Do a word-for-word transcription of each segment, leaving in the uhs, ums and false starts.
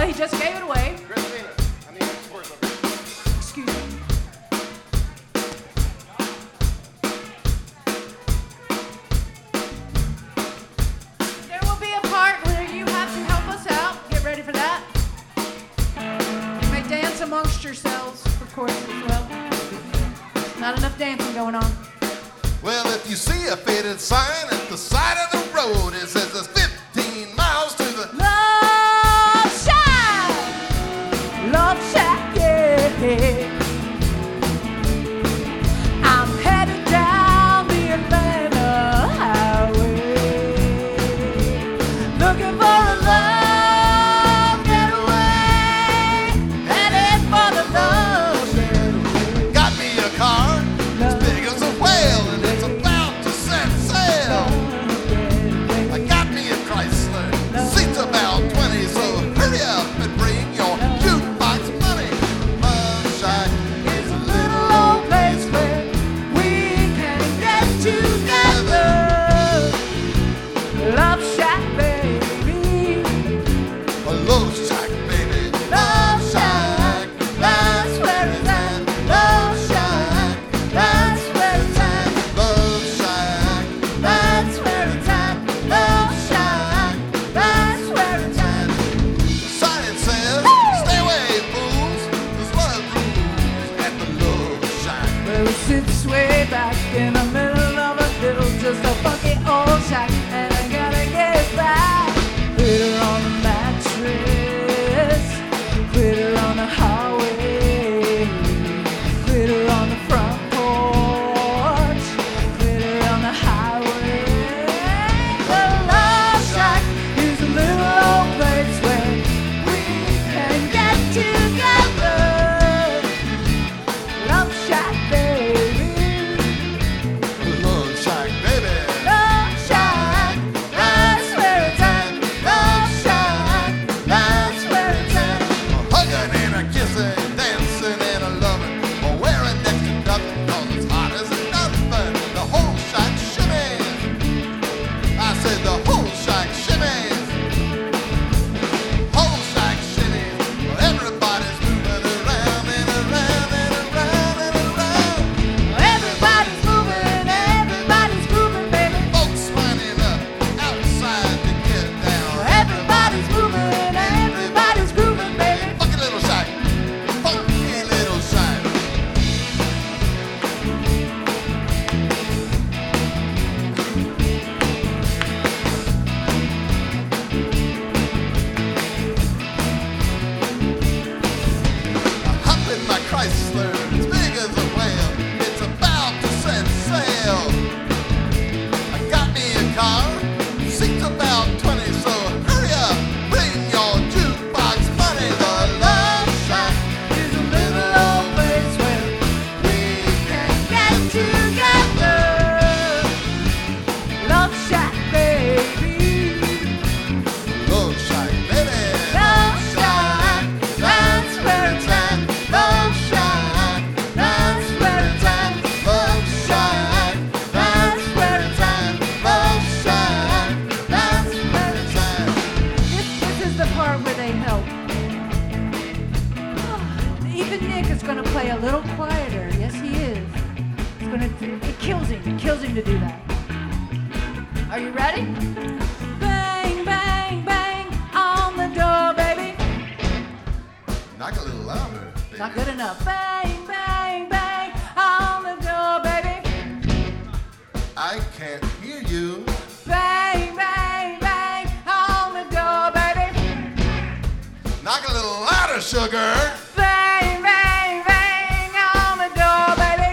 he just gave it away. Christina, I need some support over. Excuse me. There will be a part where you have to help us out. Get ready for that. You may dance amongst yourselves, of course, as well. Not enough dancing going on. Well, if you see a faded sign at the side of the road, it says it's fifteen miles to the Love Shack! Love Shack, yeah. I'm headed down the Atlanta highway, looking for a love getaway, headed for the Love Shack. got me a car as big as a whale, and it's about to set sail. I got me a Chrysler, seats about twenty, so hurry up and bring your jukebox money. Love Shack It's a little old place where we can get together. Love Shack, baby. a Love Shack, baby. Love Shack, that's where it's at. Love Shack, that's where it's at. Love Shack. That's where it's at. Love Shack, that's where it's at. Sign says, stay away, fools. There's love rules at the Love Shack. Well, it sits way back in the middle of a little, just a funky old shack, and I gotta get it back. Put her on the mattress, put her on the highway, put her on the front porch, put her on the highway. The Love Shack is a little old place where we can get together. Love Shack, baby. Love Shack, baby. Love Shack, that's where it's at. Love Shack, that's where it's at. A hugging and a kissing, dancing and a loving, or wearing next to nothing, cause it's hot as nothing. The whole shack shimmies. I said the whole shack shimmies. Whole shack shimmies. Well, everybody's moving around and around and around and around. Everybody's moving, everybody's grooving, baby. Folks lining up outside to get down. Everybody's moving, everybody's grooving, baby. Funky little shack. Funky little shack. I hop in my Chrysler, it's big as a whale. It's about to set sail. I got me a car, seats about twenty, so hurry up, bring your jukebox money. The Love Shack It's a little old place where we can get together. Love Shack, baby. Love Shack, baby. Love Shack, that's where it's at. Love Shack, that's where it's at. Love Shack, That's where it's at. Love Shack, That's where it's at. This, this is the part where they help. Even Nick is going to play a little quieter. Yes, he is. It's gonna, it kills him. It kills him to do that. Are you ready? Bang, bang, bang on the door, baby. knock a little louder, baby. Not good enough. Bang, bang, bang on the door, baby. I can't hear you. Bang, bang, bang on the door, baby. Knock a little louder, sugar. Bang, bang, bang on the door, baby.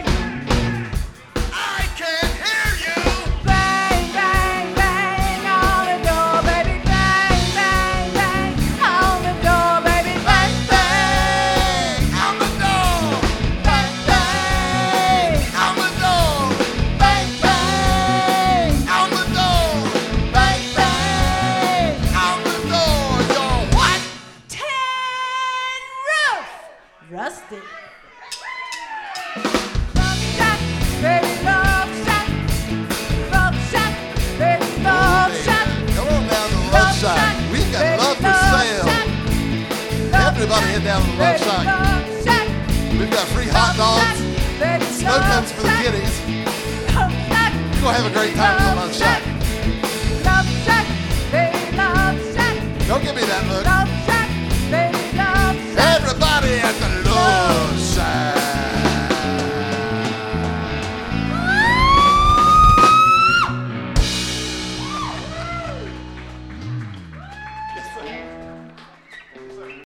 I can't hear you. Bang, bang, bang on the door, baby. Bang, bang, bang on the door, baby. Bang, bang On the door. bang, bang On the door. bang, bang On the door. bang, bang. On the door. You're what? Ten head down to the Love Lady Shack. Love Shack. We've got free hot dogs, Lady snow Love cones for the Shack. kiddies. Love Shack. We're gonna have a great time at the Love Shack.